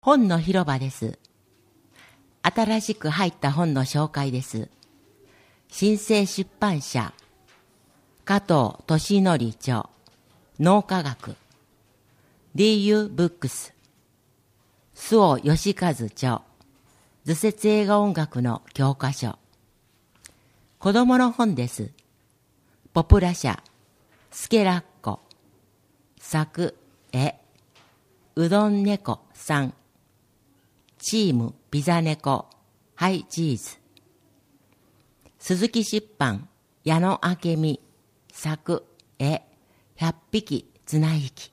本の広場です。新しく入った本の紹介です。新生出版社、加藤俊則著、脳科学、DU ブックス、周防義和著、図説映画音楽の教科書。子供の本です。ポプラ社、スケラッコ、作、うどん猫さん、チームピザ猫、ハイチーズ。鈴木出版、矢野明美、作、100匹綱引き。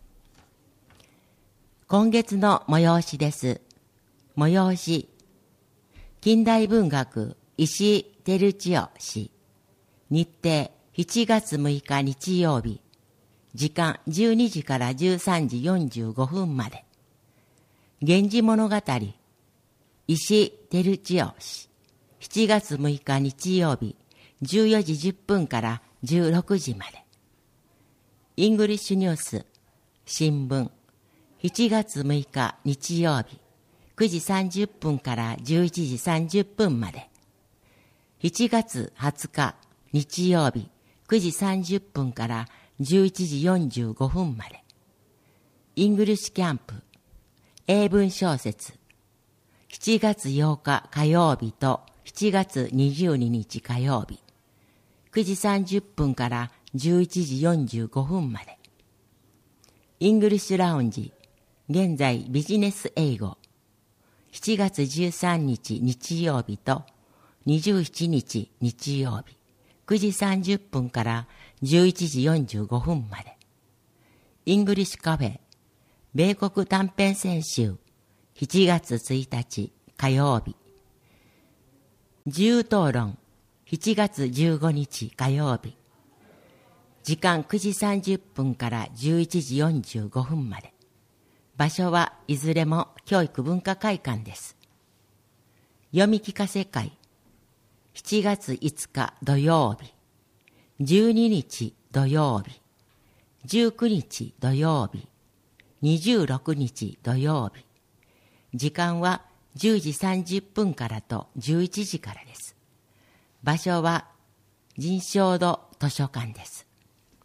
今月の催しです。催し、近代文学、石井照千代氏。日程、7月6日日曜日。時間、12時から13時45分まで。源氏物語、石井照千代氏。7月6日日曜日、14時10分から16時まで。イングリッシュニュース、新聞、7月6日日曜日、9時30分から11時30分まで。7月20日日曜日、9時30分から11時45分まで。イングリッシュキャンプ、英文小説、7月8日火曜日と7月22日火曜日、9時30分から11時45分まで。イングリッシュラウンジ、現在ビジネス英語、7月13日日曜日と27日日曜日、9時30分から11時45分まで。イングリッシュカフェ、米国短編選集、7月1日火曜日。自由討論、7月15日火曜日。時間9時30分から11時45分まで。場所はいずれも教育文化会館です。読み聞かせ会、7月5日土曜日、12日土曜日、19日土曜日、26日土曜日。時間は10時30分からと11時からです。場所は仁祥堂図書館です。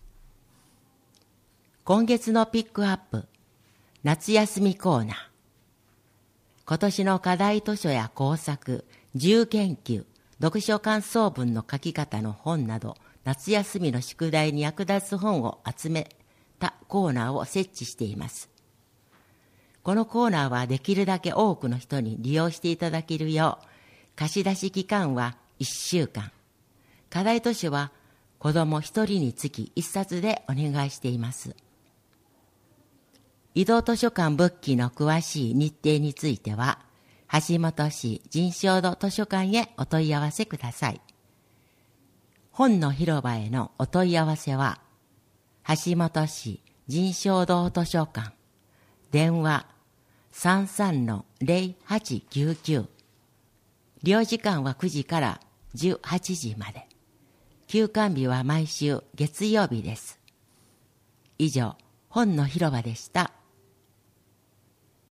今月のピックアップ、夏休みコーナー。今年の課題図書や工作、自由研究、読書感想文の書き方の本など、夏休みの宿題に役立つ本を集めたコーナーを設置しています。このコーナーはできるだけ多くの人に利用していただけるよう、貸し出し期間は1週間。課題図書は子ども1人につき1冊でお願いしています。移動図書館ブッキーの詳しい日程については、橋本市仁祥堂図書館へお問い合わせください。本の広場へのお問い合わせは、橋本市仁祥堂図書館、電話 33-0899。利用時間は9時から18時まで。休館日は毎週月曜日です。以上、本の広場でした。